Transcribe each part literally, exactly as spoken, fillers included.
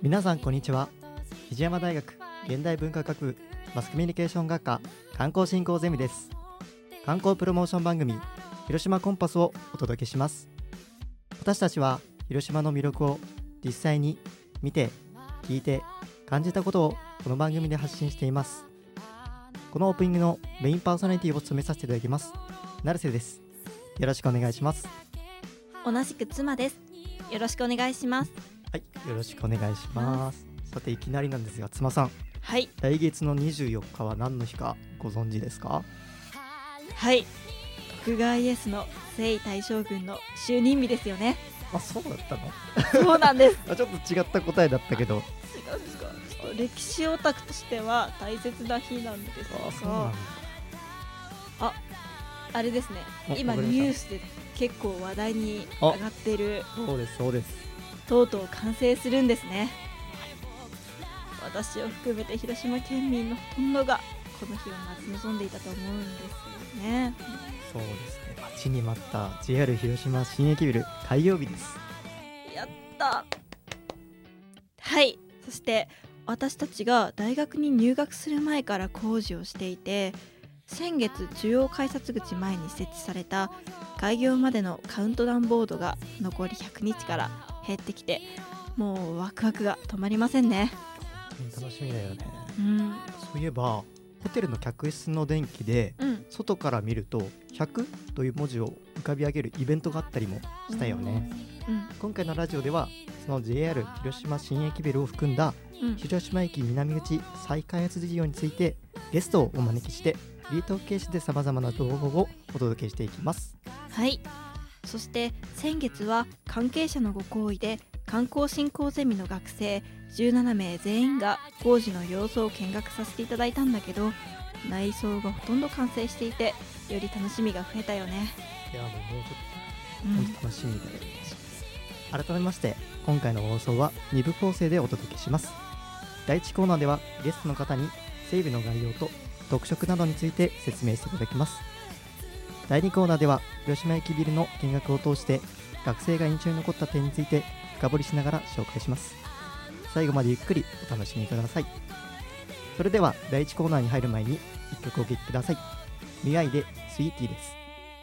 皆さんこんにちは。肘山大学現代文化学部マスコミュニケーション学科観光振興ゼミです。観光プロモーション番組広島コンパスをお届けします。私たちは広島の魅力を実際に見て聞いて感じたことをこの番組で発信しています。このオープニングのメインパーソナリティを務めさせていただきます成瀬です。よろしくお願いします。 同じく妻です。よろしくお願いします。 はい、よろしくお願いします。さていきなりなんですが、妻さん、 はい、 来月のにじゅうよっかは何の日かご存知ですか？ はい、徳川家康の征夷大将軍の就任日ですよね。 あ、そうだったの？ そうなんですあ、ちょっと違った答えだったけど。 違うんですか？ちょっと歴史オタクとしては大切な日なんですが、 あ、そうなんだ。 あ、あれですね、今わかりましたニュースで結構話題に上がってる、 そうですそうです。 とうとう完成するんですね。私を含めて広島県民のほとんどがこの日を待ち望んでいたと思うんですよね。 そうですね、待ちに待った ジェイアール 広島新駅ビル開業日です。 やった。はい、そして私たちが大学に入学する前から工事をしていて、先月中央改札口前に設置された開業までのカウントダウンボードが残りひゃくにちから減ってきて、もうワクワクが止まりませんね。 楽しみだよね、 うん、 そういえばホテルの客室の電気で、 うん、 外から見るとひゃくという文字を浮かび上げるイベントがあったりもしたよね、 うん、 今回のラジオではその ジェイアール 広島新駅ビルを含んだうん、 広島駅南口再開発事業についてゲストをお招きしてフリートーク形式で様々な情報をお届けしていきます。 はい、そして先月は関係者のご厚意で観光振興ゼミの学生じゅうななめい全員が工事の様子を見学させていただいたんだけど、内装がほとんど完成していてより楽しみが増えたよね。 いやもうもうちょっとうん、 本当楽しみだよ、改めまして今回の放送はに部構成でお届けします。だいいちコーナーではゲストの方に整備の概要と特色などについて説明していただきます。だいにコーナーでは広島駅ビルの見学を通して学生が印象に残った点について深掘りしながら紹介します。最後までゆっくりお楽しみください。それではだいいちコーナーに入る前にいっきょくお聴きください。ミアイでスイーティーです。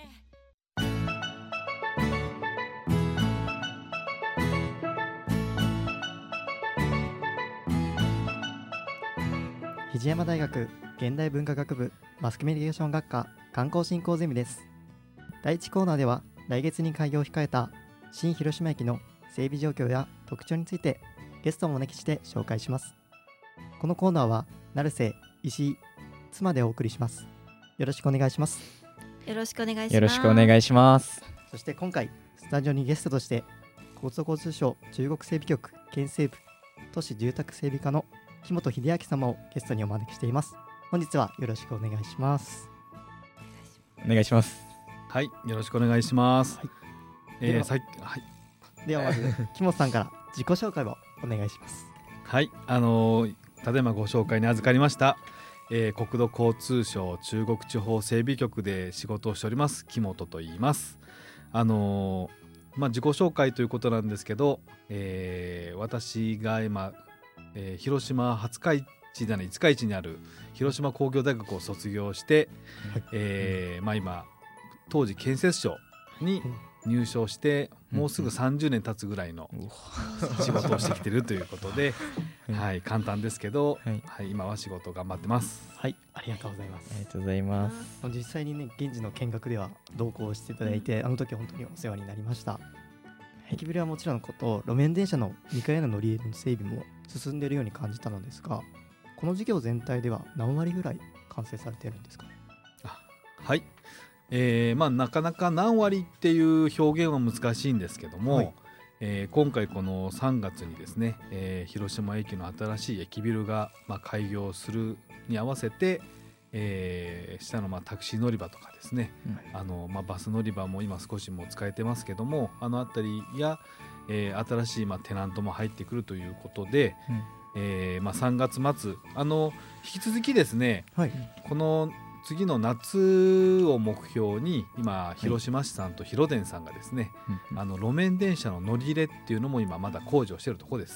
肘山大学現代文化学部マスコミュニケーション学科観光振興ゼミです。だいいちコーナーでは来月に開業を控えた新広島駅の整備状況や特徴についてゲストをお招きして紹介します。このコーナーは成瀬、石井、妻でお送りします。よろしくお願いします。 よろしくお願いします。 よろしくお願いします。 そして今回スタジオにゲストとして交通交通省中国整備局県西部都市住宅整備課の木本秀明様をゲストにお招きしています。本日はよろしくお願いします。 お願いします。 はい、よろしくお願いします。 はい、 えー、 ではさいはい、 ではまず木本さんから自己紹介をお願いします。 はい、あのー、ただいまご紹介に預かりました、えー、国土交通省中国地方整備局で仕事をしております木本と言います。あのーまあ、自己紹介ということなんですけど、えー、私が今、えー、広島廿日市じゃない五日市にある広島工業大学を卒業して、はいえーまあ、今当時建設省に入省してもうすぐさんじゅうねん経つぐらいの仕事をしてきているということで、はい、簡単ですけど、はいはい、今は仕事を頑張ってます。 はい、ありがとうございます。 ありがとうございます。 実際にね現地の見学では同行していただいて、うん、あの時は本当にお世話になりました。駅ビルはもちろんのこと路面電車のにかいへの乗り入れの整備も進んでいるように感じたのですが、この事業全体では何割ぐらい完成されているんですかね？ あはい、えーまあ、なかなか何割っていう表現は難しいんですけども、はいえー、今回このさんがつにですね、えー、広島駅の新しい駅ビルが、まあ、開業するに合わせて、えー、下のまあタクシー乗り場とかですね、うんあのまあ、バス乗り場も今少しもう使えてますけども、あのあたりや、えー、新しいまあテナントも入ってくるということで、うんえーまあ、さんがつ末あの引き続きですね、はい、この次の夏を目標に今広島市さんと広電さんがですね、はい、あの路面電車の乗り入れっていうのも今まだ工事をしているところです。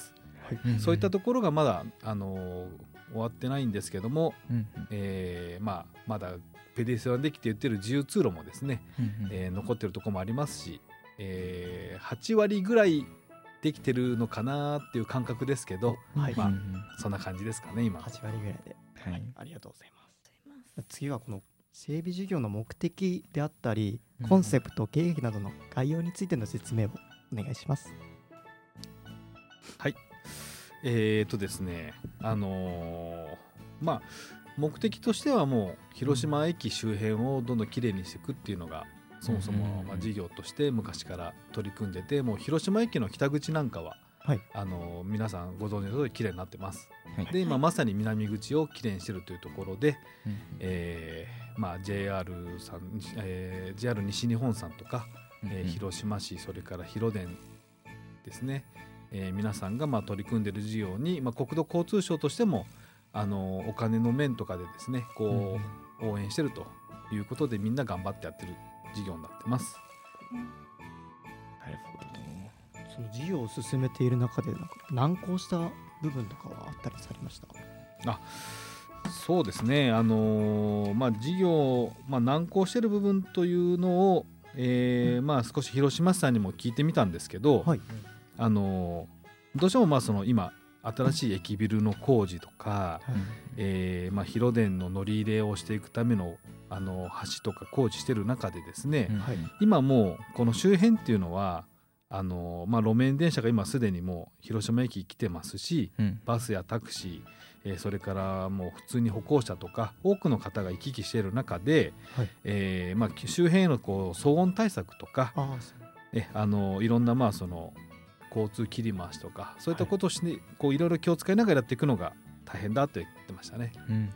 はいうんそういったところがまだ、あのー終わってないんですけども、 うんえーまあ、まだペデストランデッキって言ってる自由通路もですね、 うんえー残ってるところもありますし、えーはち割ぐらいできてるのかなっていう感覚ですけど、 はい、 まあうんそんな感じですかね今。 はち割ぐらいで、 はいはい、ありがとうございます。次はこの整備事業の目的であったり、 うんコンセプト、経費などの概要についての説明をお願いします。 はい、えーとですねあのーまあ目的としてはもう広島駅周辺をどんどんきれいにしていくっていうのがそもそもまあ事業として昔から取り組んでて、もう広島駅の北口なんかは、 はいあのー皆さんご存知の通りきれいになってます。 はいで今まさに南口をきれいにしてるというところで、 うんえーまあ、ジェイアール さん、えー ジェイアール 西日本さんとか、えー広島市、それから広電ですね、えー皆さんがまあ取り組んでいる事業に、まあ、国土交通省としてもあのお金の面とかでですねこう応援してるということで、みんな頑張ってやってる事業になってます。 なるほど。 その事業を進めている中でなんか難航した部分とかはあったりされました？ そうですね、あのーまあ、事業、まあ、難航している部分というのを、えーまあ、少し広島市さんにも聞いてみたんですけど、 はい、 あのーどうしてもまあその今新しい駅ビルの工事とか、 はいえーまあ、広電の乗り入れをしていくための、あの橋とか工事してる中でですね、 うんはい今もうこの周辺っていうのはあの、まあ、路面電車が今すでにもう広島駅来てますし、 うんバスやタクシー、えーそれからもう普通に歩行者とか多くの方が行き来している中で、 はいえーまあ、周辺へのこう騒音対策とかああそうえあのいろんなまあその交通切り回しとかそういったことをして、い、こういろいろ気を使いながらやっていくのが大変だと言ってましたね。 うんうんうん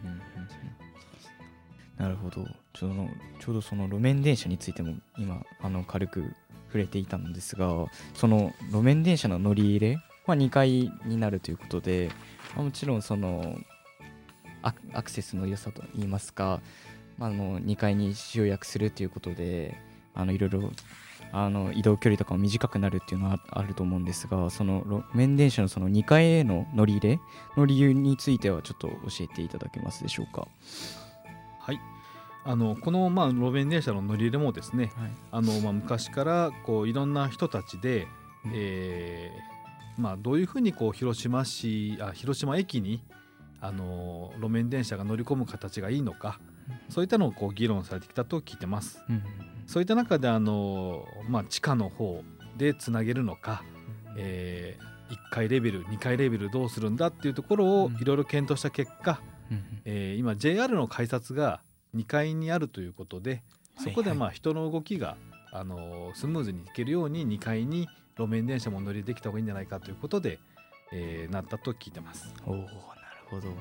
なるほど。ちょうどちょうどその路面電車についても今あの軽く触れていたのですが、その路面電車の乗り入れはにかいになるということで、まあもちろんそのアクアクセスの良さといいますか、まあ、あのにかいに集約するということで、あのいろいろあの移動距離とかも短くなるっていうのはあると思うんですが、その路面電車のそのにかいへの乗り入れの理由についてはちょっと教えていただけますでしょうか。 はい、あのこのまあ路面電車の乗り入れもですね、 はいあのまあ昔からこういろんな人たちで、 うんえーまあ、どういうふうにこう広島市あ広島駅にあの路面電車が乗り込む形がいいのか、そういったのをこう議論されてきたと聞いてます。 うんそういった中であの、まあ、地下の方でつなげるのか、えーいっかいレベルにかいレベルどうするんだっていうところをうんいろいろ検討した結果、 うんえー今 ジェイアール の改札がにかいにあるということで、そこでまあ人の動きが、あのースムーズに行けるようににかいに路面電車も乗りできた方がいいんじゃないかということで、えーなったと聞いてます。 おお、なるほど。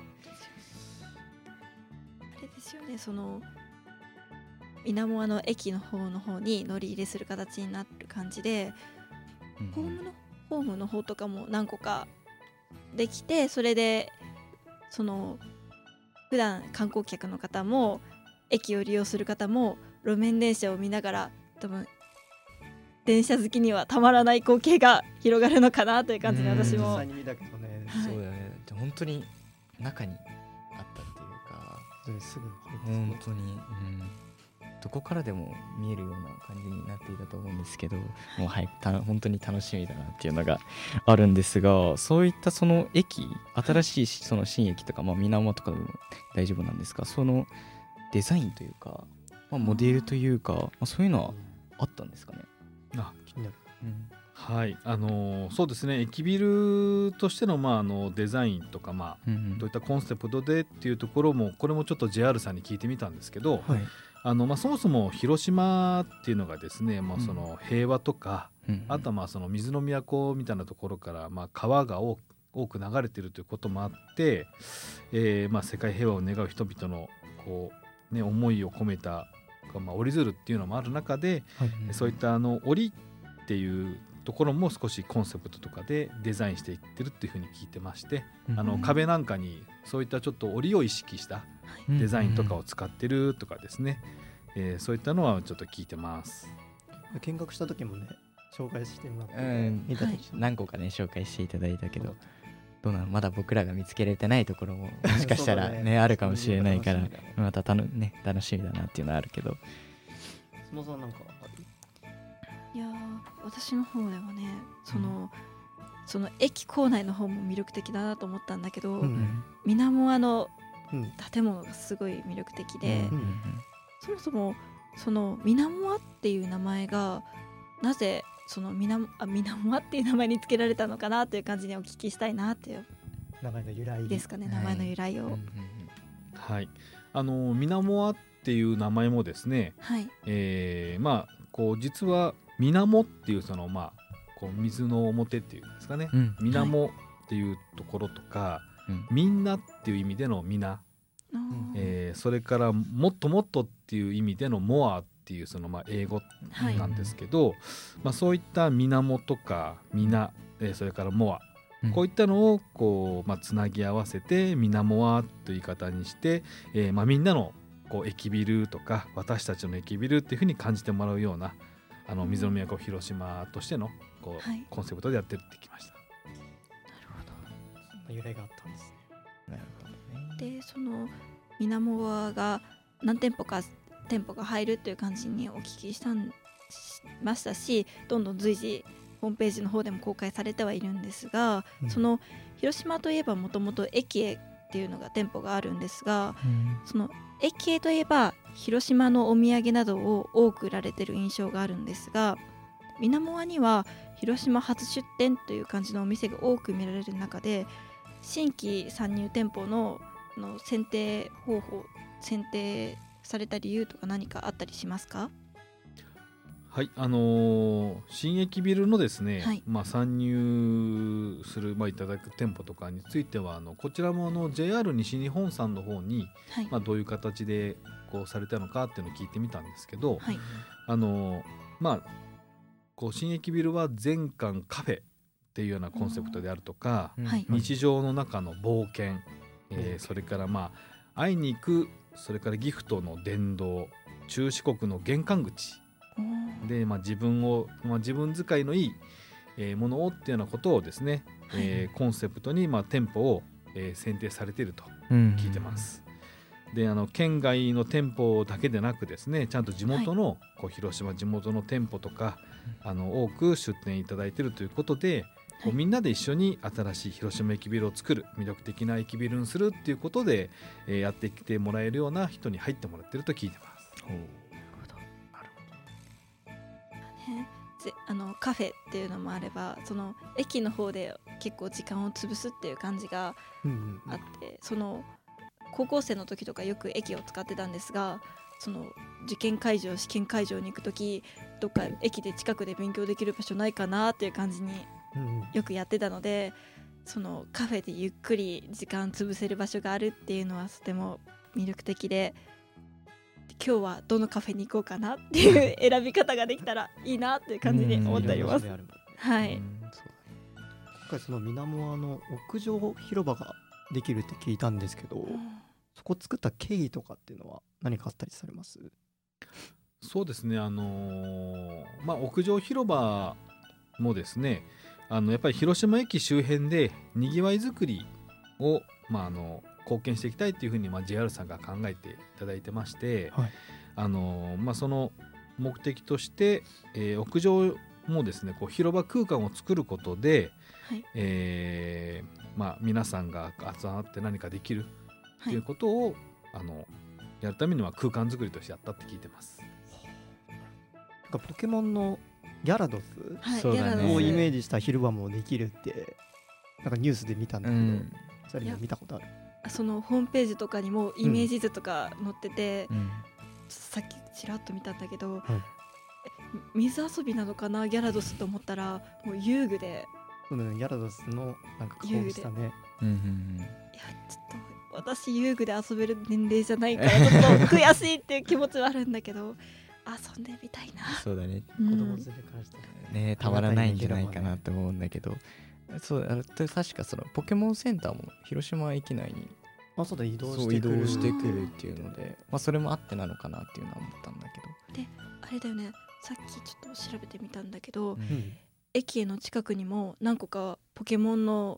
あれですよね、その稲茂の駅の方の方に乗り入れする形になる感じで、ホームのホームの方とかも何個かできて、それでその普段観光客の方も駅を利用する方も路面電車を見ながら、多分電車好きにはたまらない光景が広がるのかなという感じで、 うん私も実際に見たけどね、 はいそうだね。で本当に中にあったっていうか、 それすぐ本当に、うん、どこからでも見えるような感じになっていたと思うんですけど、もうはい、た本当に楽しみだなっていうのがあるんですが、そういったその駅、新しいその新駅とか、まあ、水面とかでも大丈夫なんですか、そのデザインというか、まあ、モデルというか、まあ、そういうのはあったんですかね。 あ気になる。 うんはいあのーそうですね、駅ビルとしての、まあ、あのデザインとか、まあ、 うんどういったコンセプトでっていうところも、これもちょっと ジェイアール さんに聞いてみたんですけど、 はいあのまあ、そもそも広島っていうのがですね、まあ、その平和とか、 うんあとはまあその水の都みたいなところからまあ川が多多く流れているということもあって、えーまあ世界平和を願う人々のこう、ね、思いを込めた、まあ、折り鶴っていうのもある中で、 はいそういったあの折っていうところも少しコンセプトとかでデザインしていってるっていうふうに聞いてまして、 うんあの壁なんかにそういったちょっと折を意識したデザインとかを使ってるとかですね、えーそういったのはちょっと聞いてます。 見学した時もね紹介してもらって、 うん見た時、 何個かね紹介していただいたけど、 どうなの、まだ僕らが見つけれてないところももしかしたらそうだねあるかもしれないから楽しみだねまたたの、ね、楽しみだなっていうのはあるけど。 相撲さんなんかある？ いやー私の方ではねその、その駅構内の方も魅力的だなと思ったんだけど、 うん水面のうん建物がすごい魅力的で、 うんうんそもそもその水面っていう名前がなぜその水面あ水面っていう名前につけられたのかなという感じにお聞きしたいなっていう名前の由来ですかね、 はい名前の由来を、 うんうんうんはい、あの水面っていう名前もですね、 はいえーまあこう実は水面っていうそのまあこう水の表っていうんですかね、 うん水面っていうところとか、 うんみんなっていう意味でのみな、 あーえーそれからもっともっとっていう意味でのモアっていうそのまあ英語はいなんですけど、まあ、そういった水面とかみな、えーそれからモア、 うんこういったのをこう、まあ、つなぎ合わせてみなモアという言い方にして、えーまあ、みんなのこう駅ビルとか私たちの駅ビルっていうふうに感じてもらうようなあの水の都広島としてのこう、 はいコンセプトでやってってきました。 そんな由来があったんですね。 なるほどね。 でその水面が何店舗か店舗が入るという感じにお聞きしたんしましたし、どんどん随時ホームページの方でも公開されてはいるんですが、 うんその広島といえばもともと駅へっていうのが店舗があるんですが、 うんその駅へといえば広島のお土産などを多く売られてる印象があるんですが、水面には広島初出店という感じのお店が多く見られる中で、新規参入店舗のの選定方法選定された理由とか何かあったりしますか？ はい、あのー新駅ビルのですね、 はいまあ、参入する、まあ、いただく店舗とかについてはあのこちらもあの ジェイアール 西日本さんの方に、 はい、 まあ、どういう形でこうされたのかっていうのを聞いてみたんですけど、 はいあのーまあこう新駅ビルは全館カフェっていうようなコンセプトであるとか、 うんはい日常の中の冒険、えーうんそれからまあ会いに行く、それからギフトの殿堂、中四国の玄関口おーで、まあ、自分を、まあ、自分使いのいい、えーものをっていうようなことをですね、 はいえーコンセプトに、まあ、店舗を、えー選定されているとうん聞いてます。であの県外の店舗だけでなくですね、ちゃんと地元の、こう広島地元の店舗とかあの多く出店いただいているということで、こうはいみんなで一緒に新しい広島駅ビルを作る、魅力的な駅ビルにするっていうことで、えーやってきてもらえるような人に入ってもらっていると聞いてます。 なるほどね、ぜあのカフェっていうのもあれば、その駅の方で結構時間を潰すっていう感じがうんうんあって、その高校生の時とかよく駅を使ってたんですが、その受験会場試験会場に行く時どっか駅で近くで勉強できる場所ないかなっていう感じにうんうんよくやってたので、そのカフェでゆっくり時間潰せる場所があるっていうのはとても魅力的で、今日はどのカフェに行こうかなっていう選び方ができたらいいなっていう感じに思っておりますいろんな種類あるもんねはい、 うんそうだね今回その水面の屋上広場ができるって聞いたんですけど、そこ作った経緯とかっていうのは何かあったりされます？ そうですね、あのーまあ、屋上広場もですね、あのやっぱり広島駅周辺でにぎわいづくりを、まあ、あの貢献していきたいっていうふうに、まあ、ジェイアール さんが考えていただいてまして、 はいあのーまあ、その目的として、えー屋上もですねこう広場空間を作ることで、 はいえーまあ、皆さんが集まって何かできるはいということを、あのやるためには空間作りとしてやったって聞いてます。 なんかポケモンのギャラドスはいそうだねギャラドスをイメージした広場もできるってなんかニュースで見たんだけど、 うんそれも見たことある？ そのホームページとかにもイメージ図とか載ってて、 うんさっきちらっと見たんだけど、 はいえ水遊びなのかなギャラドスと思ったらもう遊具で、 そうだね、ギャラドスのなんか顔したね。 うんうんいやちょっと私遊具で遊べる年齢じゃないからちょっと悔しいっていう気持ちはあるんだけど遊んでみたいな、 そうだねうん子供連れからしたらね。 ねたまらないんじゃないかなと思うんだけど、そうあれ確かそのポケモンセンターも広島駅内にあ、そうだ、移動そう移してくる。 動してくるっていうので、まあ、それもあってなのかなっていうのは思ったんだけあれだよね、さっきちょっと調べてみたんだけど、 ど、 うん。 駅の近くにも何個かポケモンの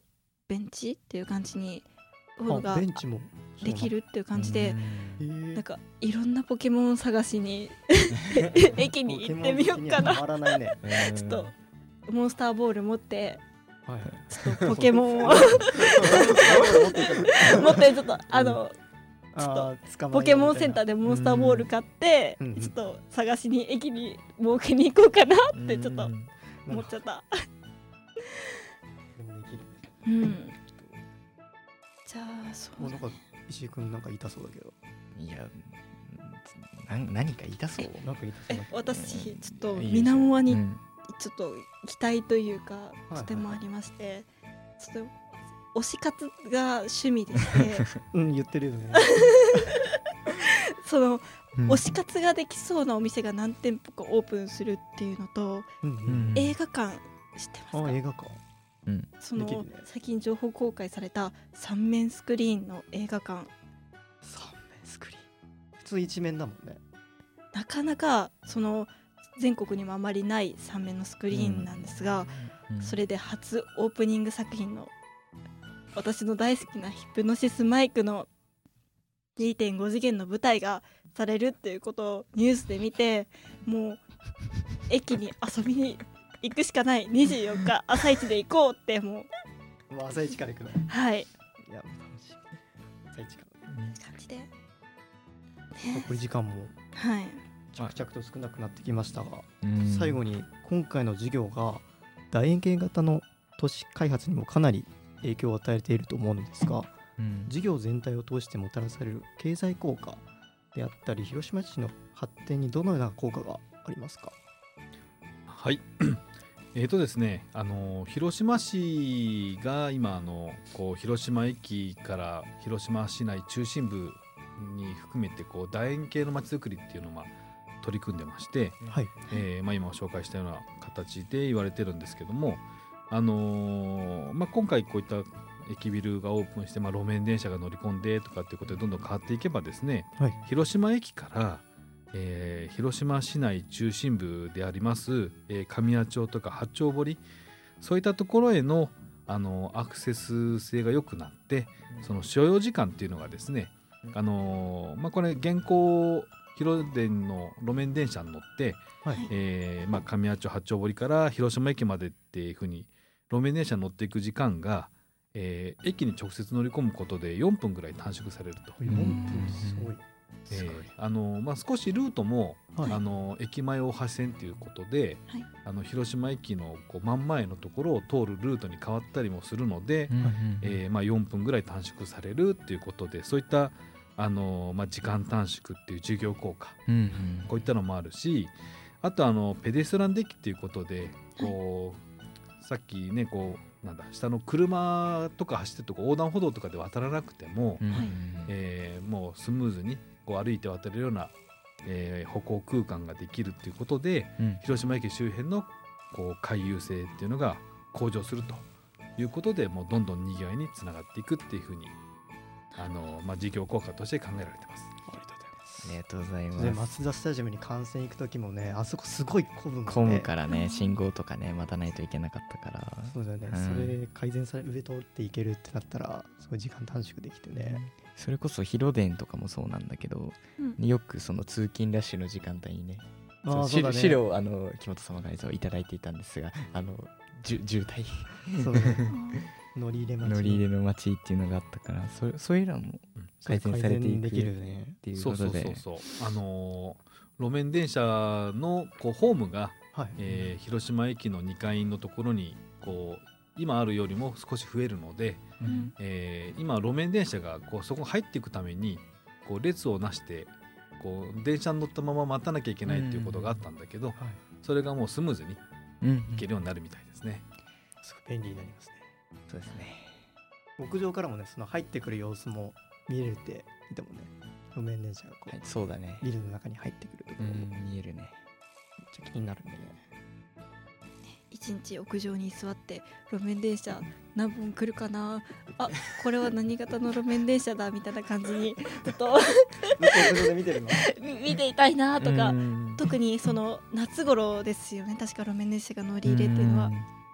ベンチっていう感じにボードがあベンチもできるっていう感じで、 そうなんだ。 なんかいろんなポケモンを探しに駅に行ってみようかな。 ポケモン好きにはたまらないね。 ちょっとモンスターボール持ってはい。 ちょっとポケモンを持っていくの持ってちょっとあのあー捕まえようみたいなポケモンセンターでモンスターボール買ってうんうんちょっと探しに駅に儲けに行こうかなってちょっと思っちゃった。 でもできる。 うん。じゃあそうもうなんか石井くんなんか痛そうだけど。 いやな何か言いたそうなんか痛そうだけど。 私ちょっといいでしょ水面にうんちょっと期待というかいとてもありまして、ちょっと推し活が趣味でしてうん言ってるよね。 そのうん推し活ができそうなお店が何店舗かオープンするっていうのと、 うんううんん映画館知ってますか？ あ映画か。 うんそのできるね最近情報公開された三面スクリーンの映画館、 三面スクリーン。普通一面だもんね。 なかなかその全国にもあまりない三面のスクリーンなんですが、 うんそれで初オープニング作品の私の大好きなヒプノシスマイクの にてんご 次元の舞台がされるっていうことをニュースで見て、もう駅に遊びに行くしかない、にじゅうよっか朝一で行こうってもうもう朝一から行くの。いはいやもう楽しみ。朝一からね。 感じで、ね、 残り時間もはい着々と少なくなってきましたが、 うん最後に今回の授業が楕円形型の都市開発にもかなり影響を与えていると思うのですが、 うん授業全体を通してもたらされる経済効果であったり広島市の発展にどのような効果がありますか？ はいえーとですねあの広島市が今あのこう広島駅から広島市内中心部に含めてこう楕円形のまちづくりっていうのをまあ取り組んでまして、 はい。 えーまあ、今紹介したような形で言われてるんですけども、あのーまあ、今回こういった駅ビルがオープンして、まあ、路面電車が乗り込んでとかっていうことでどんどん変わっていけばですね、 はい。 広島駅から、えー広島市内中心部であります、えー神谷町とか八丁堀、そういったところへの、あのアクセス性が良くなって、その所要時間っていうのがですね、あのーまあ、これ現行広電の路面電車に乗って、 はい。 えーまあ、神谷町八丁堀から広島駅までっていうふうに路面電車に乗っていく時間が、えー駅に直接乗り込むことでよんぷんぐらい短縮されると。 よんぷんすごい。 えーあのまあ、少しルートも、 はいあの駅前大橋線ということで、 はいあの広島駅のこう真ん前のところを通るルートに変わったりもするので、 うんえーまあ、よんぷんぐらい短縮されるということで、そういったあの、まあ、時間短縮っていう授業効果、 うんうんこういったのもあるし、あとあのペデストランデッキっていうことでこう、さっきねこうなんだ下の車とか走ってるとこ横断歩道とかで渡らなくても、 うんはいえーもうスムーズにこう歩いて渡れるような、えー歩行空間ができるっていうことで、 うん広島駅周辺のこう回遊性っていうのが向上するということで、もうどんどんにぎわいにつながっていくっていうふうにあの、まあ、事業効果として考えられてます。 ありがとうございます。 ありがとうございでます。 マツダスタジアムに観戦行く時もね、あそこすごい混むんで、 混むからね、信号とかね待たないといけなかったから。 そうだよね、 うんそれ改善され上通っていけるってなったらすごい時間短縮できてね、 それこそ広電とかもそうなんだけど、 うんよくその通勤ラッシュの時間帯にね、 あそのーそうだね資料をあの木本様からいただいていたんですが、あのじゅ渋滞そうだね乗り入れ待ち乗り入れの待ちっていうのがあったから、そそういうのも改善されていくできるねっていうそうそうことで、 そうそうあのー路面電車のこうホームが、 はい、 えー広島駅のにかいのところにこう今あるよりも少し増えるので、 うんえー今路面電車がこうそこ入っていくためにこう列をなしてこう電車に乗ったまま待たなきゃいけないっていうことがあったんだけど、 はい、 それがもうスムーズにうん行けるようになるみたいですね。 すごい便利になりますね。 そうですね。 屋上からもねその入ってくる様子も見れるって見てもね、路面電車がこう、 はい、そうだね。 ビルの中に入ってくるとこうろもめっん、見えるね。 ちゃ気になるんでね。 一日屋上に座って路面電車何本来るかなあこれは何型の路面電車だみたいな感じにずっとずっと屋上で見てるのみ見ていたいなとか、 うん特にその夏頃ですよね、確か路面電車が乗り入れっていうのは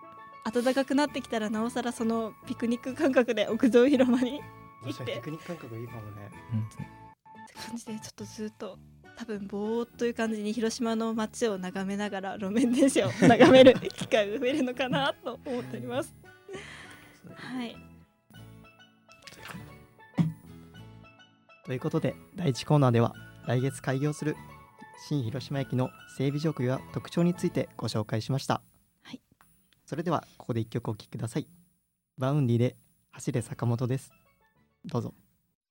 暖かくなってきたらなおさらそのピクニック感覚で屋上広場に行っ確かにてピクニック感覚いいかもね。 って感じでちょっとずっと多分ぼーっという感じに広島の街を眺めながら路面電車を眺める機会が増えるのかなと思っております。はい。 ということでだいいちコーナーでは来月開業する新広島駅の整備状況や特徴についてご紹介しました。 はい。 それではここでいっきょくお聴きください。バウンディで走れ坂本です。どうぞ。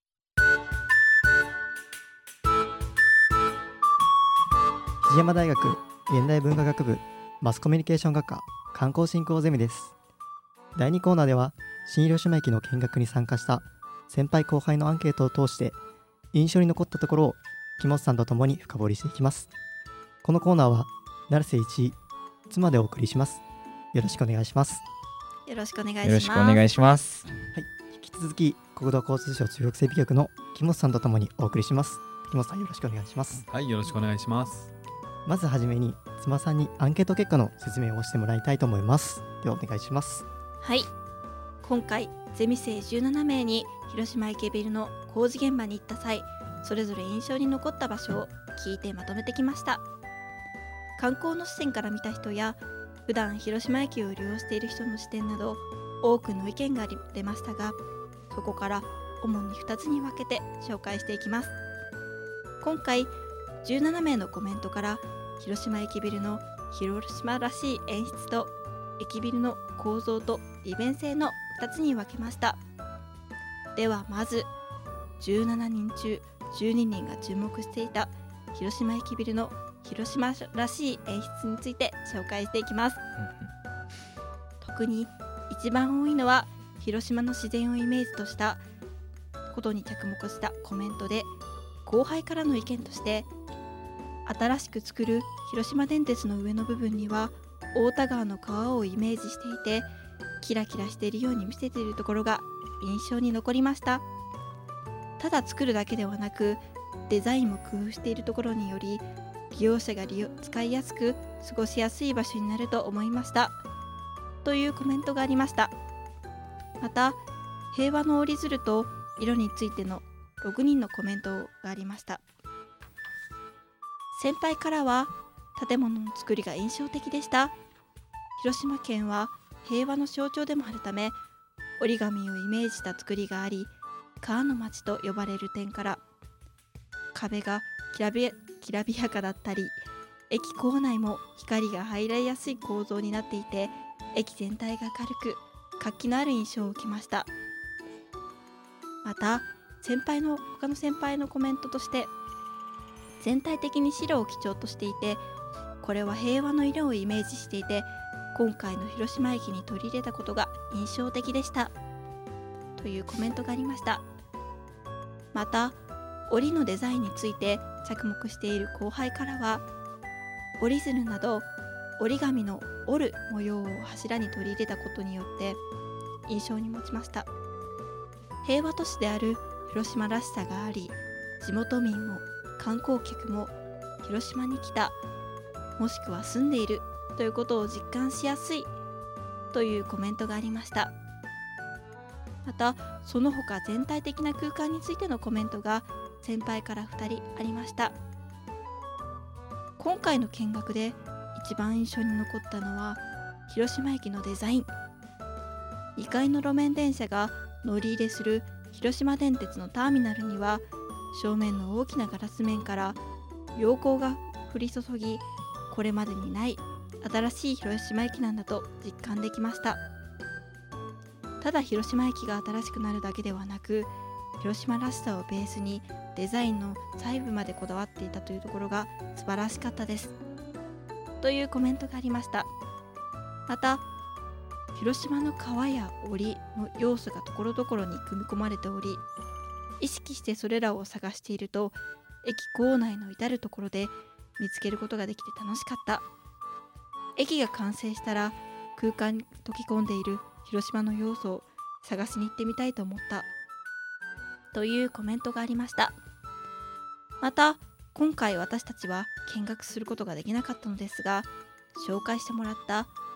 藤山大学現代文化学部マスコミュニケーション学科観光振興ゼミです。だいにコーナーでは新広島駅の見学に参加した先輩後輩のアンケートを通して印象に残ったところを木本さんと共に深掘りしていきます。このコーナーは成瀬一位妻でお送りします。よろしくお願いします。 よろしくお願いします。 よろしくお願いします。 はい、引き続き国土交通省中国整備局の木本さんと共にお送りします。木本さんよろしくお願いします。 はい、よろしくお願いします。 まずはじめに妻さんにアンケート結果の説明をしてもらいたいと思います。ではお願いします。 はい。今回ゼミ生じゅうななめいに広島駅ビルの工事現場に行った際、それぞれ印象に残った場所を聞いてまとめてきました。観光の視点から見た人や普段広島駅を利用している人の視点など多くの意見が出ましたが、そこから主にふたつに分けて紹介していきます。今回じゅうななめいのコメントから広島駅ビルの広島らしい演出と駅ビルの構造と利便性のふたつに分けました。ではまずじゅうななにん中じゅうににんが注目していた広島駅ビルの広島らしい演出について紹介していきます。特に一番多いのは広島の自然をイメージとしたことに着目したコメントで、後輩からの意見として、新しく作る広島電鉄の上の部分には太田川の川をイメージしていてキラキラしているように見せているところが印象に残りました。ただ作るだけではなくデザインも工夫しているところにより利用者が利用使いやすく過ごしやすい場所になると思いましたというコメントがありました。また平和の折り鶴と色についてのろくにんのコメントがありました。先輩からは建物の作りが印象的でした。広島県は平和の象徴でもあるため折り紙をイメージした作りがあり、川の町と呼ばれる点から壁がきらびきらびやかだったり、駅構内も光が入りやすい構造になっていて駅全体が明るく活気のある印象を受けました。また先輩の他の先輩のコメントとして、全体的に白を基調としていて、これは平和の色をイメージしていて今回の広島駅に取り入れたことが印象的でしたというコメントがありました。また折りのデザインについて着目している後輩からは、折り鶴など折り紙の折る模様を柱に取り入れたことによって印象に持ちました。平和都市である広島らしさがあり、地元民も観光客も広島に来た、もしくは住んでいるということを実感しやすいというコメントがありました。またその他全体的な空間についてのコメントが先輩からふたりありました。今回の見学で一番印象に残ったのは広島駅のデザイン。にかいの路面電車が乗り入れする広島電鉄のターミナルには、正面の大きなガラス面から陽光が降り注ぎ、これまでにない新しい広島駅なんだと実感できました。ただ広島駅が新しくなるだけではなく、広島らしさをベースにデザインの細部までこだわっていたというところが素晴らしかったですというコメントがありました。また広島の川や森の要素がところどころに組み込まれており、意識してそれらを探していると駅構内の至るところで見つけることができて楽しかった。駅が完成したら空間に溶け込んでいる広島の要素を探しに行ってみたいと思ったというコメントがありました。また今回私たちは見学することができなかったのですが、紹介してもらった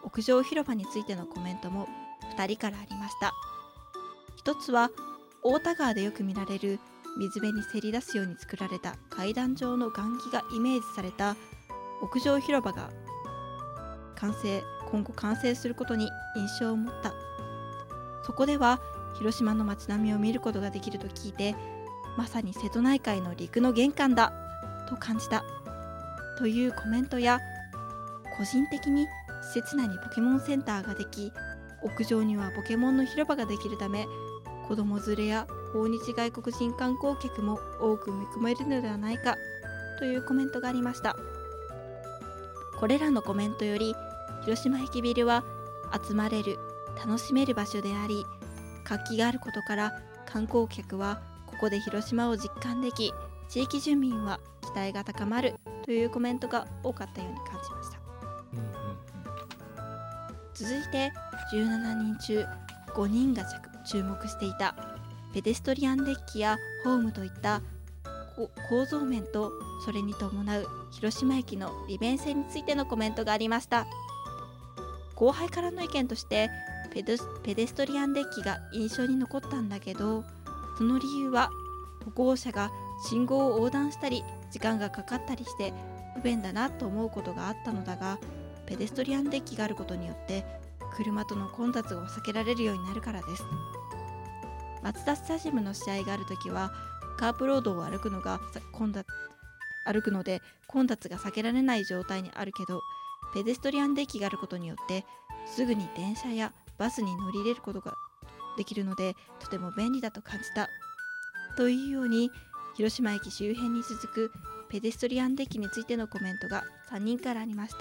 屋上広場についてのコメントもふたりからありました。一つは太田川でよく見られる水辺にせり出すように作られた階段状の雁木がイメージされた屋上広場が完成今後完成することに印象を持った。そこでは広島の街並みを見ることができると聞いて、まさに瀬戸内海の陸の玄関だと感じたというコメントや、個人的に施設内にポケモンセンターができ、屋上にはポケモンの広場ができるため、子供連れや訪日外国人観光客も多く見込めるのではないかというコメントがありました。これらのコメントより、広島駅ビルは集まれる、楽しめる場所であり、活気があることから観光客はここで広島を実感でき、地域住民は期待が高まるというコメントが多かったように感じました。 うんうん続いてじゅうななにん中ごにんが注目していたペデストリアンデッキやホームといった構造面とそれに伴う広島駅の利便性についてのコメントがありました。後輩からの意見としてペデス、ペデストリアンデッキが印象に残ったんだけど、その理由は歩行者が信号を横断したり時間がかかったりして不便だなと思うことがあったのだが、ペデストリアンデッキがあることによって車との混雑を避けられるようになるからです。マツダスタジアムの試合があるときはカープロードを歩くのが混雑歩くので混雑が避けられない状態にあるけど、ペデストリアンデッキがあることによってすぐに電車やバスに乗り入れることができるので、とても便利だと感じたというように、広島駅周辺に続くペデストリアンデッキについてのコメントがさんにんからありました。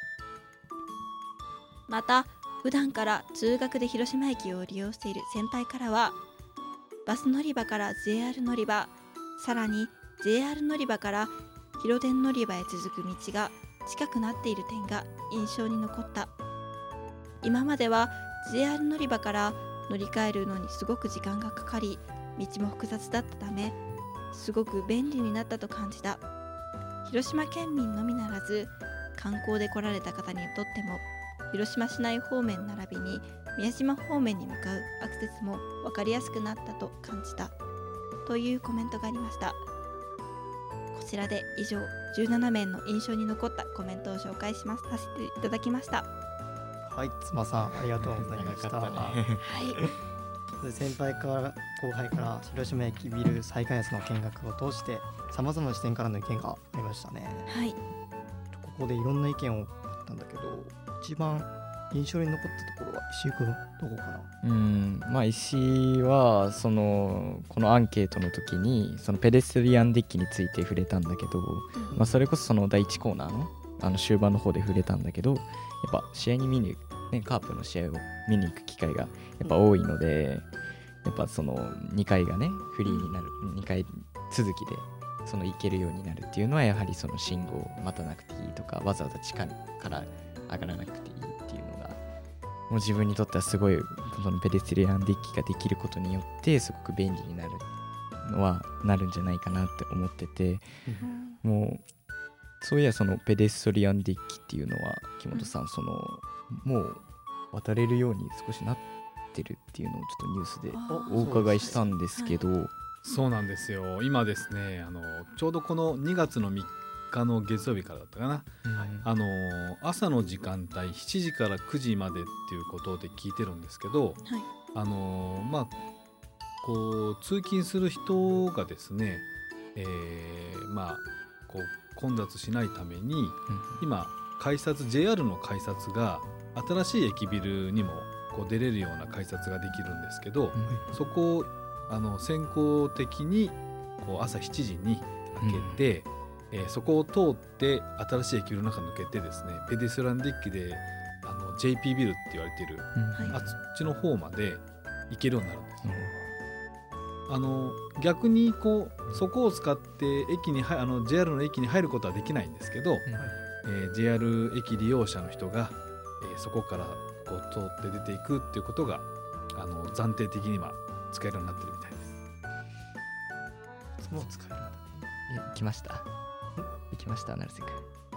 また普段から通学で広島駅を利用している先輩からは、バス乗り場から ジェイアール 乗り場、さらに ジェイアール 乗り場から広電乗り場へ続く道が近くなっている点が印象に残った。今までは ジェイアール 乗り場から乗り換えるのにすごく時間がかかり、道も複雑だったためすごく便利になったと感じた。広島県民のみならず観光で来られた方にとっても、広島市内方面並びに宮島方面に向かうアクセスも分かりやすくなったと感じたというコメントがありました。こちらで以上じゅうななめいの印象に残ったコメントを紹介しますさせていただきました。 はい、妻さんありがとうございました。 長かったねはい、 先輩から後輩から広島駅ビル再開発の見学を通してさまざまな視点からの意見がありましたね。 はい、 ここでいろんな意見をあったんだけど、一番印象に残ったところは石井君どこかな。 うんまあ石井はそのこのアンケートの時にそのペデストリアンデッキについて触れたんだけど、まあ、それこそそのだいいちコーナーのあの終盤の方で触れたんだけど、やっぱ試合に見に、ね、カープの試合を見に行く機会がやっぱ多いので、やっぱそのにかいがねフリーになる、にかい続きでその行けるようになるっていうのは、やはりその信号を待たなくていいとか、わざわざ地下から上がらなくていいっていうのがもう自分にとってはすごい、そのペデストリアンデッキができることによってすごく便利になるのはなるんじゃないかなって思ってて、うん、もうそういやそのペデストリアンデッキっていうのは木本さん、そのもう渡れるように少しなってるっていうのをちょっとニュースでお伺いしたんですけど。 そうなんですよ。今ですね、あのちょうどこのにがつのみっかの月曜日からだったかな、はい、あの朝の時間帯しちじからくじまでっていうことで聞いてるんですけど、はい、あのまあこう通勤する人がですね、えー、まあこう混雑しないために、うん、今改札 ジェイアール の改札が新しい駅ビルにもこう出れるような改札ができるんですけど、うん、そこをあの先行的にこう朝しちじに開けて、うんえー、そこを通って新しい駅ビルの中抜けてですね、ペデストリアンデッキであの ジェイピー ビルって言われている、うん、あっちの方まで行けるようになるんです、うん、あの逆にこうそこを使って駅にあの ジェイアール の駅に入ることはできないんですけど、うんえー、ジェイアール 駅利用者の人が、えー、そこからこう通って出ていくっていうことがあの暫定的には使えるようになってるみたいです。 もう使える。 え来ました行きました成瀬君。 僕まだ行っ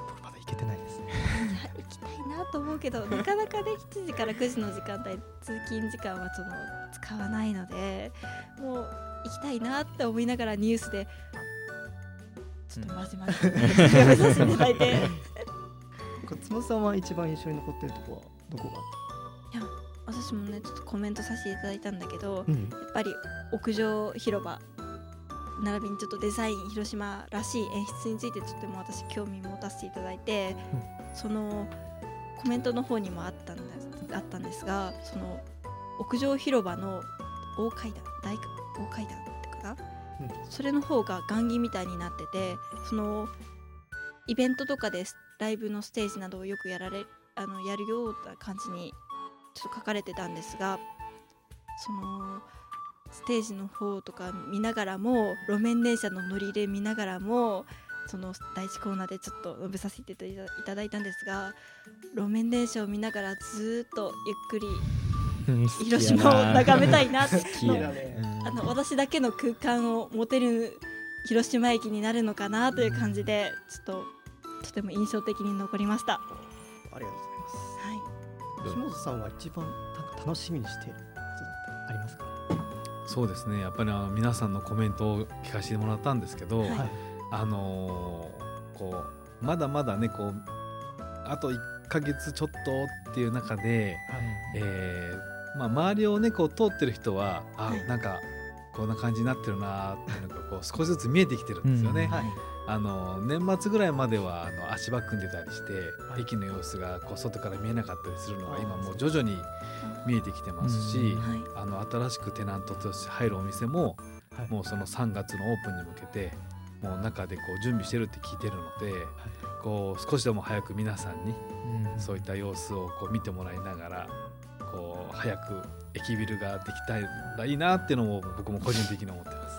けてないですね。 いや行きたいなと思うけどなかなかねしちじからくじの時間帯通勤時間はその使わないのでもう行きたいなって思いながらニュースでちょっとまじまじやめさせていただいて勝間さんは一番印象に残ってるとこはどこがあっいや私もねちょっとコメントさせていただいたんだけど、 た？うん、 やっぱり屋上広場並びにちょっとデザイン広島らしい演出についてとても私興味持たせていただいて、うん、そのコメントの方にもあったんですあったんですがその屋上広場の大階段大大階段ってかな、うん、それの方が雁木みたいになっててそのイベントとかでライブのステージなどをよくやられあのやるような感じにちょっと書かれてたんですがそのステージの方とか見ながらも路面電車の乗り入れ見ながらもその第一コーナーでちょっと述べさせていただいたんですが路面電車を見ながらずっとゆっくり広島を眺めたいなってあの私だけの空間を持てる広島駅になるのかなという感じでちょっととても印象的に残りました。 ありがとうございます。はい、木本さんは一番楽しみにしていることだったりありますか？ そうですねやっぱりあの皆さんのコメントを聞かせてもらったんですけど、はい、あのー、こうまだまだねこうあといっかげつちょっとっていう中で、はいえーまあ、周りをねこう通ってる人はあ、はい、なんかこんな感じになってるなっていうのがこう少しずつ見えてきてるんですよね、うんはい、あの年末ぐらいまではあの足場組んでたりして、はい、駅の様子がこう外から見えなかったりするのが今もう徐々に見えてきてますし、うんはい、あの新しくテナントとして入るお店も、はい、もうそのさんがつのオープンに向けてもう中でこう準備してるって聞いてるので、はい、こう少しでも早く皆さんにそういった様子をこう見てもらいながらこう早く駅ビルができたらいいなっていうのも僕も個人的に思ってます。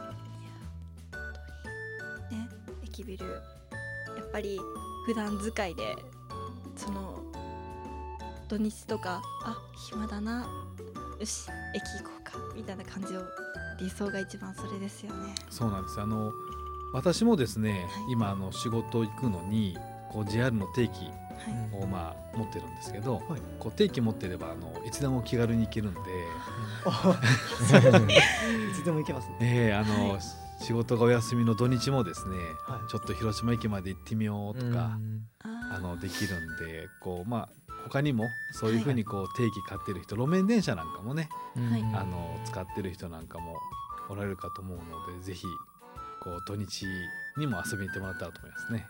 ね、駅ビルやっぱり普段使いでその土日とかあ暇だなよし駅行こうかみたいな感じを理想が一番それですよね。 そうなんですあの私もですね、はい、今あの仕事行くのにこう ジェイアール の定期をまあ持ってるんですけど、はい、こう定期持ってればあのいつでも気軽に行けるんで、 はい、いつでも行けますね。 えー、あの、はい、仕事がお休みの土日もですね、はい、ちょっと広島駅まで行ってみようとかあのできるんでこうまあ他にもそういうふうにこう定期買ってる人、はい、路面電車なんかもね、はい、あの使ってる人なんかもおられるかと思うのでぜひこう土日にも遊びに行ってもらったらと思いますね。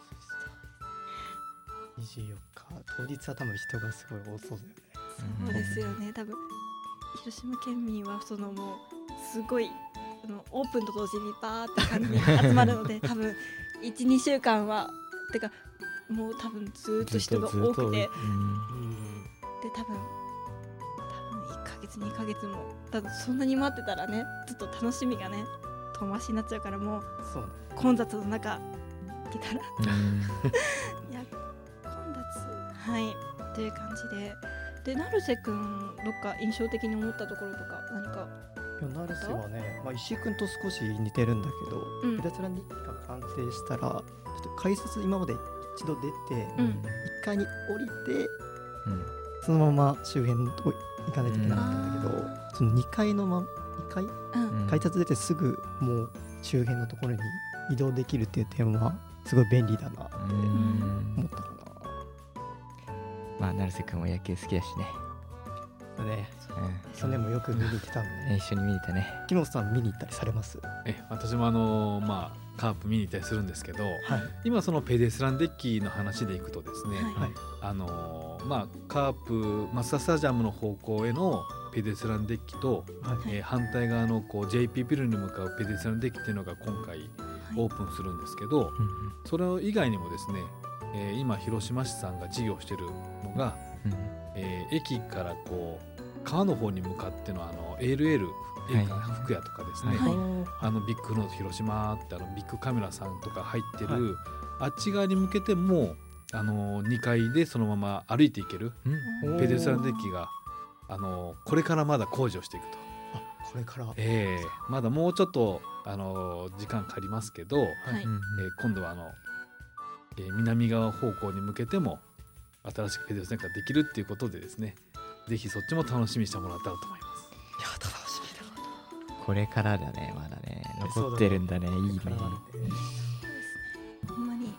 にじゅうよっか当日は多分人がすごい多そうだよね。 そうですよね多分広島県民はそのもうすごいあのオープンと同時にバーって感じに集まるので多分 いち,に 週間はてかもう多分ずっと人が多くて、うん、で多分多分いっかげつにかげつも多分そんなに待ってたらねちょっと楽しみがね遠回しになっちゃうからもうそう、ね、 混雑の中行けたらいや混雑はいという感じでで成瀬くんどっか印象的に思ったところとか何かいや成瀬はね、まあ、石井くんと少し似てるんだけど、うん、ペデスランデッキが完成したらちょっと改札今まで一度出て、うん、いっかいに降りて、うん、そのまま周辺のとこ行かないといけなかったんだけど、うん、そのにかいのまにかい、うん、改札出てすぐもう周辺のところに移動できるっていう点はすごい便利だなって思ったかな。 まあ成瀬くんも野球好きだしね。 ね、うん、去年もよく見に行ってたもんね。 一緒に見に行ったね。 木本さん見に行ったりされます？ え私もあのー、まあカープ見に行ったりするんですけど、はい、今そのペデスランデッキの話でいくとですね、はい、あのー、まあカープマツダスタジアムの方向へのペデスランデッキと、はいえー、反対側のこう ジェイピー ビルに向かうペデスランデッキっていうのが今回オープンするんですけど、はい、それ以外にもですね、えー、今広島市さんが事業してるのが、うんえー、駅からこう川の方に向かってのあの エーエルエル 映画福屋とかですね、はい、あのビッグノート広島ってあのビッグカメラさんとか入ってる、はい、あっち側に向けてもあのにかいでそのまま歩いていける、うん、ペデスランデッキがあのこれからまだ工事をしていくと。 あこれから、 えー、まだもうちょっとあの時間かかりますけど、はいえー、今度はあのえー南側方向に向けても新しくペデルスナイクができるっていうことでですね、ぜひそっちも楽しみにしてもらったらと思います。 いや楽しみだな。 これからだね、まだねそうだね残ってるんだね。いいね。 これからあるんでほんまにいや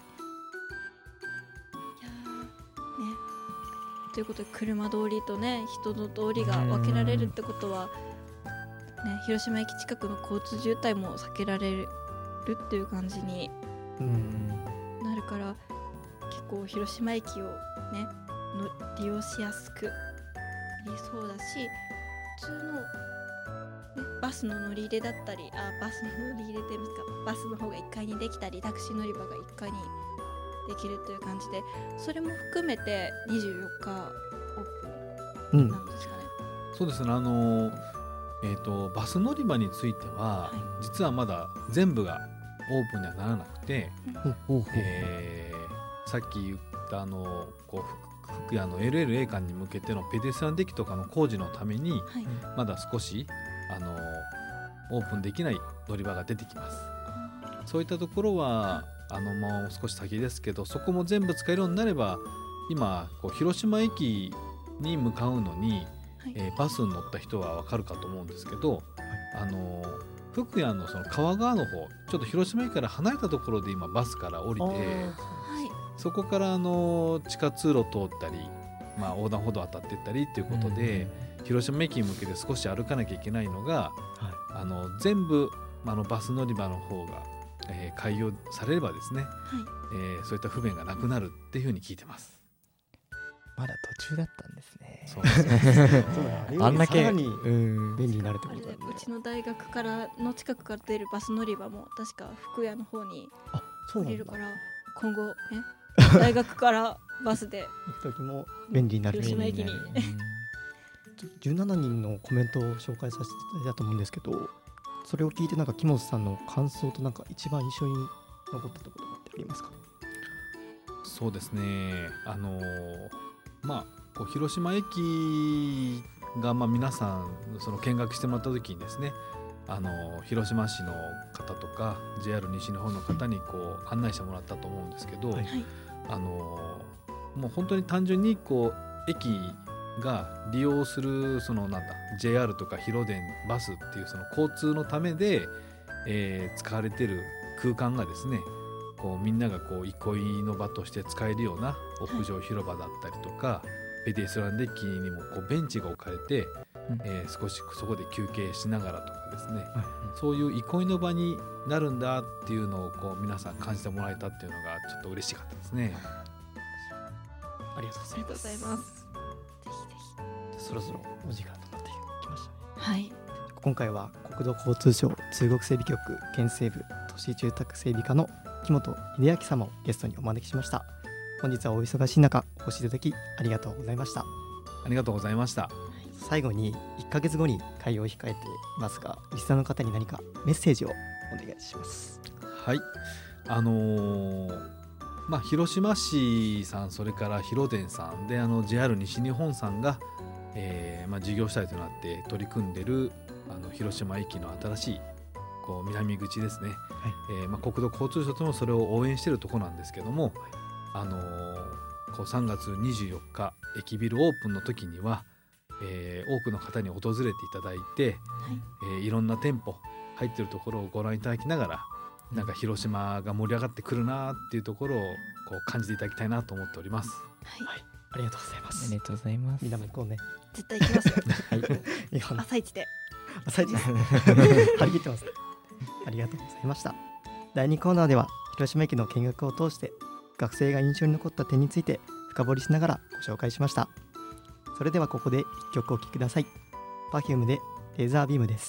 ーねということで車通りとね人の通りが分けられるってことはね、広島駅近くの交通渋滞も避けられるっていう感じにうんなるから、結構広島駅をねの利用しやすくなりそうだし、普通の、ね、バスの乗り入れだったり、あバスの乗り入れって言いますか、バスの方がいっかいにできたりタクシー乗り場がいっかいにできるという感じで、それも含めてにじゅうよっかオープンなんですかね。 そうですね、あのえーとバス乗り場については、 はい実はまだ全部がオープンにはならなくて、 ほうほうほうえーさっき言ったあのこう福谷の エルエルエー 間に向けてのペデストランデッキとかの工事のためにはいまだ少しあのオープンできない乗り場が出てきます。そういったところはあのもう少し先ですけど、そこも全部使えるようになれば、今こう広島駅に向かうのに、 はいえーバスに乗った人は分かるかと思うんですけど、あの福谷のその川側の方、ちょっと広島駅から離れたところで今バスから降りて、 はいそこからあの地下通路通ったり、まあ、横断歩道渡っていったりっていうことで、広島駅に向けて少し歩かなきゃいけないのが、あの全部あのバス乗り場の方が、えー開業されればですね、 はいえーそういった不便がなくなるっていうふうに聞いてます。 まだ途中だったんですね。 そうですそうだねあんだけさらにうん便利になるってあれことだね。 うちの大学からの近くから出るバス乗り場も確か福谷の方にあそうなんだ。 降りるから、今後ね大学からバスで行く時も便利になる。 広島駅にじゅうななにんのコメントを紹介させていただいたと思うんですけど、それを聞いてなんか木本さんの感想となんか一番印象に残ったところってありますか？ そうですね、あのーまあこう広島駅が、まあ、皆さんその見学してもらった時にですね、あのー広島市の方とか ジェイアール 西日本の方にこう案内してもらったと思うんですけど、 はいはいあのーもう本当に単純にこう駅が利用するそのなんだ ジェイアール とか広電バスっていうその交通のためで、えー使われてる空間がですね、こうみんながこう憩いの場として使えるような屋上広場だったりとか、ペデストランデッキにもこうベンチが置かれて、 うんえー少しそこで休憩しながらとかですね、 はいそういう憩いの場になるんだっていうのをこう皆さん感じてもらえたっていうのがちょっと嬉しかったですね。 ありがとうございます。 ありがとうございます。ぜひぜひそろそろお時間となってきましたね。 はい今回は国土交通省通国整備局県西部都市住宅整備課の木本秀明様をゲストにお招きしました。本日はお忙しい中お越しいただきありがとうございました。 ありがとうございました。 最後にいっかげつごに開業を控えていますが、リスナーの方に何かメッセージをお願いします。 はい、あのーまあ広島市さん、それから広電さんで、あの ジェイアール 西日本さんが、えーまあ、事業主体となって取り組んでるあの広島駅の新しいこう南口ですね、えーまあ、国土交通省ともそれを応援しているところなんですけども、あのーこうさんがつにじゅうよっか駅ビルオープンの時には、えー多くの方に訪れていただいて、えーいろんな店舗入ってるところをご覧いただきながら、なんか広島が盛り上がってくるなっていうところをこう感じていただきたいなと思っております。 はいありがとうございます。 ありがとうございます。 みんなも行こうね。 絶対行きますよいや朝一で朝一です張り切ってます。ありがとうございました。だいにコーナーでは広島駅の見学を通して学生が印象に残った点について深掘りしながらご紹介しました。それではここでいっきょくお聴きください。 Perfume でレーザービームです。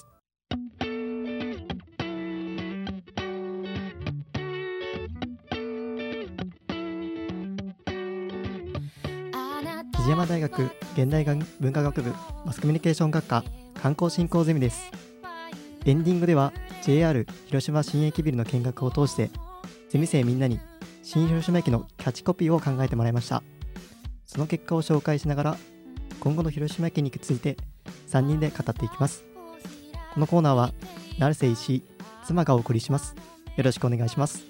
藤山大学現代文化学部マスコミュニケーション学科観光振興ゼミです。エンディングでは ジェイアール 広島新駅ビルの見学を通してゼミ生みんなに新広島駅のキャッチコピーを考えてもらいました。その結果を紹介しながら今後の広島駅についてさんにんで語っていきます。このコーナーは成瀬石井妻がお送りします。よろしくお願いします。 よ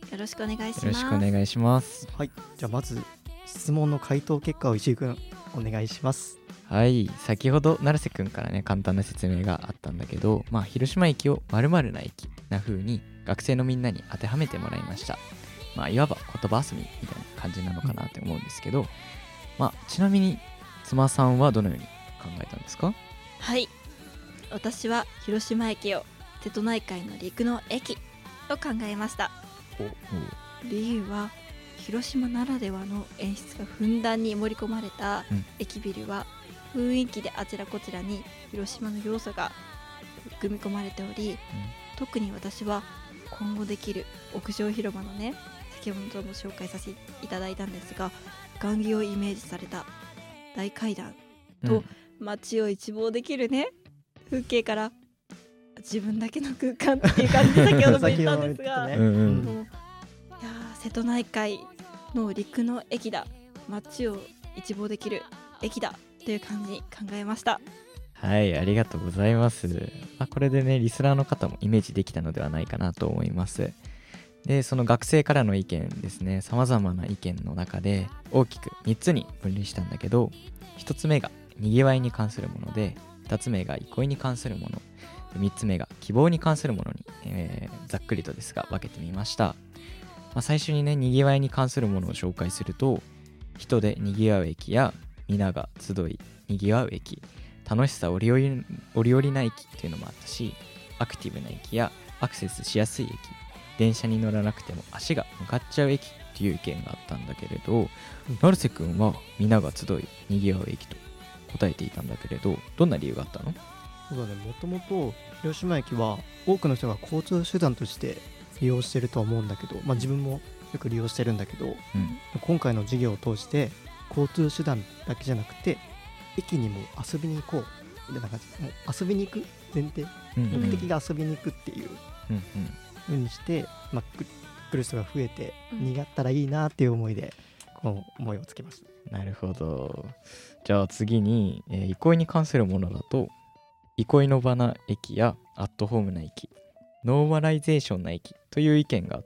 よろしくお願いします。 よろしくお願いします。 はい、じゃあまず質問の回答結果を石井くんお願いします。 はい、先ほど成瀬くんからね簡単な説明があったんだけど、まあ広島駅を〇〇な駅な風に学生のみんなに当てはめてもらいました。まあいわば言葉遊びみたいな感じなのかなって思うんですけど、まあちなみに妻さんはどのように考えたんですか？ はい、私は広島駅を瀬戸内海の陸の駅と考えました。理由は広島ならではの演出がふんだんに盛り込まれた駅ビルは雰囲気であちらこちらに広島の要素が組み込まれており、うん、特に私は今後できる屋上広場のね、先ほども紹介させていただいたんですが、雁木をイメージされた大階段と街を一望できるね、うん、風景から自分だけの空間っていう感じで先ほども言ったんですが、ね、うんうん、もういや瀬戸内海の陸の駅だ、街を一望できる駅だという感じに考えました。 はい、ありがとうございます。まあ、これでねリスナーの方もイメージできたのではないかなと思います。でその学生からの意見ですね、さまざまな意見の中で大きくみっつに分類したんだけど、ひとつめがにぎわいに関するもので、ふたつめが憩いに関するもの、みっつめが希望に関するものに、えー、ざっくりとですが分けてみました。まあ、最初にねにぎわいに関するものを紹介すると、人でにぎわう駅や皆が集いにぎわう駅、楽しさ折々折々な駅っていうのもあったし、アクティブな駅やアクセスしやすい駅、電車に乗らなくても足が向かっちゃう駅っていう意見があったんだけれど、成瀬くんは皆が集いにぎわう駅と答えていたんだけれど、どんな理由があったの？ そうだね、もともと広島駅は多くの人が交通手段として利用してるとは思うんだけど、まあ、自分もよく利用してるんだけど、うん、今回の授業を通して交通手段だけじゃなくて駅にも遊びに行こうみたいな感じ、もう遊びに行く前提、うんうん、目的が遊びに行くっていう風にして、まあ、来る人が増えてにがったらいいなっていう思いでこの思いをつけました。 なるほど。じゃあ次に、えー、憩いに関するものだと、憩いの場な駅やアットホームな駅、ノーマライゼーションな駅という意見があって、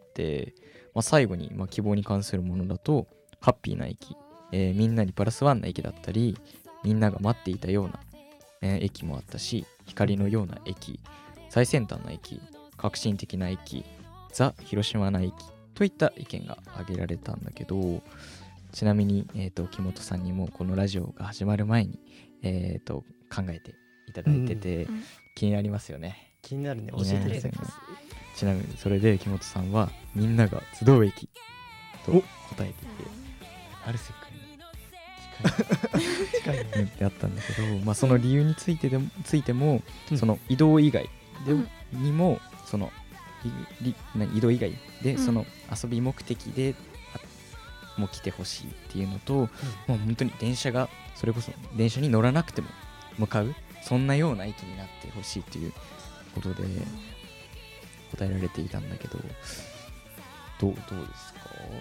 まあ、最後に、まあ、希望に関するものだとハッピーな駅、えー、みんなにプラスワンな駅だったり、みんなが待っていたような、えー、駅もあったし、光のような駅、最先端な駅、革新的な駅、ザ・広島な駅といった意見が挙げられたんだけど、ちなみに、えーと、木本さんにもこのラジオが始まる前に、えーと、考えていただいてて、うん、気になりますよね。 気になるね、教えていただきます。 ちなみにそれで木本さんはみんなが集う駅と答えていて、成瀬君に近い近いねってあったんだけど、まあ、その理由についてでもついても、うん、その移動以外で、うん、にもその移動以外で、うん、その遊び目的でもう来てほしいっていうのと、うん、もう本当に電車がそれこそ電車に乗らなくても向かう、そんなような駅になってほしいということで答えられていたんだけど、どうどうですか？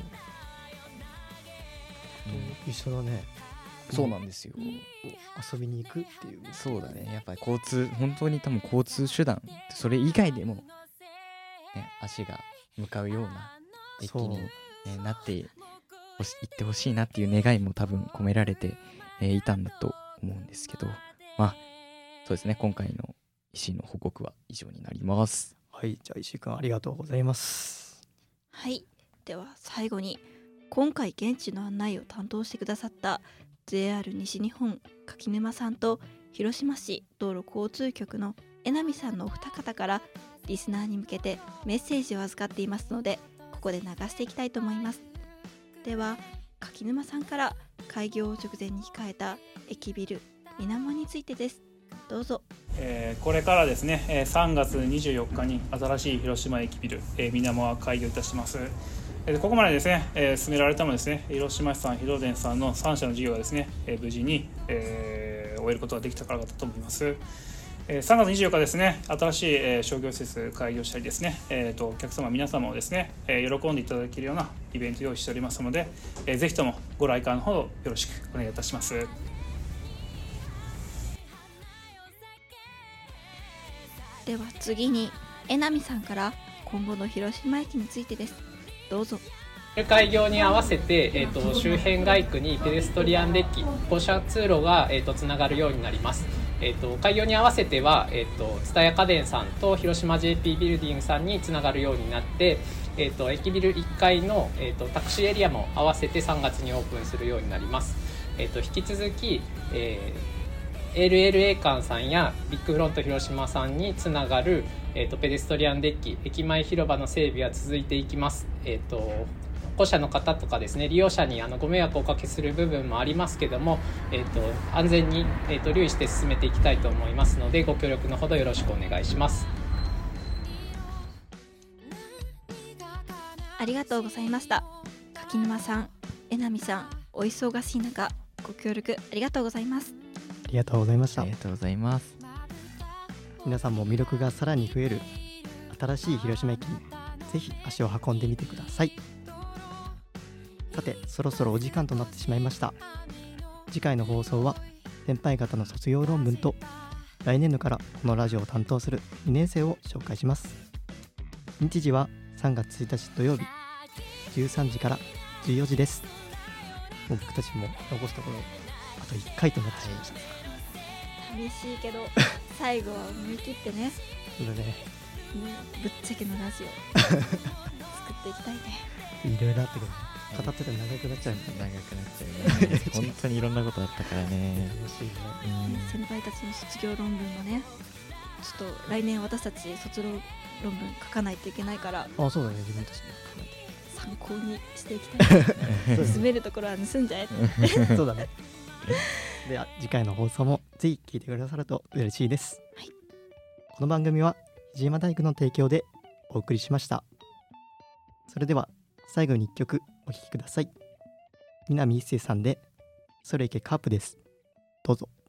うん、一緒だね。 そうなんですよ、うん、 遊びに行くっていう。 そうだね、やっぱり交通、本当に多分交通手段、それ以外でも、ね、足が向かうような駅に、ね、なって行ってほしいなっていう願いも多分込められて、えー、いたんだと思うんですけど、まあそうですね、今回の石井の報告は以上になります。 はい、じゃあ石井くんありがとうございます。 はい、では最後に今回現地の案内を担当してくださった ジェイアール 西日本柿沼さんと広島市道路交通局の江波さんのお二方からリスナーに向けてメッセージを預かっていますので、ここで流していきたいと思います。では柿沼さんから開業直前に控えた駅ビル水面についてです。どうぞ。 えー、これからですね、さんがつにじゅうよっかに新しい広島駅ビル、えー、水面は開業いたします。えー、ここまでですね、えー、進められたのですね、広島市さん、広電さんのさん社の事業がですね、えー、無事に、えー、終えることができたからだと思います。えー、さんがつにじゅうよっかですね、新しい、えー、商業施設開業したりですね、えーと、お客様皆様をですね、えー、喜んでいただけるようなイベントを用意しておりますので、えー、ぜひともご来館のほどよろしくお願いいたします。 では次に江波さんから今後の広島駅についてです。 どうぞ。 開業に合わせて、えー、と周辺街区にペデストリアンデッキ、歩車通路が、えー、とつながるようになります。えー、と開業に合わせては、えー、と蔦屋家電さんと広島 ジェーピー ビルディングさんにつながるようになって、えー、と駅ビルいっかいの、えー、とタクシーエリアも合わせてさんがつにオープンするようになります。えー、と引き続き、えー、エルエルエー 館さんやビッグフロント広島さんにつながる、えー、とペデストリアンデッキ、駅前広場の整備は続いていきます。えー、と歩行者の方とかですね、利用者にあのご迷惑をおかけする部分もありますけども、えー、と安全に、えー、と留意して進めていきたいと思いますので、ご協力のほどよろしくお願いします。 ありがとうございました。柿沼さん、えなみさん、お忙しい中ご協力ありがとうございます。 ありがとうございました。 ありがとうございます。 皆さんも魅力がさらに増える新しい広島駅にぜひ足を運んでみてください。さて、そろそろお時間となってしまいました。次回の放送は先輩方の卒業論文と来年度からこのラジオを担当するにねん生を紹介します。日時はさんがつついたち土曜日じゅうさんじからじゅうよじです。もう僕たちも残すところあといっかいとなってしまいました。 寂しいけど最後は思い切ってね、 それでね、 ね、ぶっちゃけのラジオ作っていきたいね。 いろいろあったけど、語ってて長くなっちゃうね。 長くなっちゃうね。本当にいろんなことあったからね。 楽しいね。 うん先輩たちの卒業論文もね、ちょっと来年私たち卒業論文書かないといけないからあ、そうだね、自分たちも参考にしていきたい。進めるところは盗んじゃえってそうだね。では次回の放送もぜひ聞いてくださると嬉しいです。 はい、 この番組は藤山大工の提供でお送りしました。それでは最後にいっきょくお聴きください。南一生さんでそれいけカープです。どうぞ。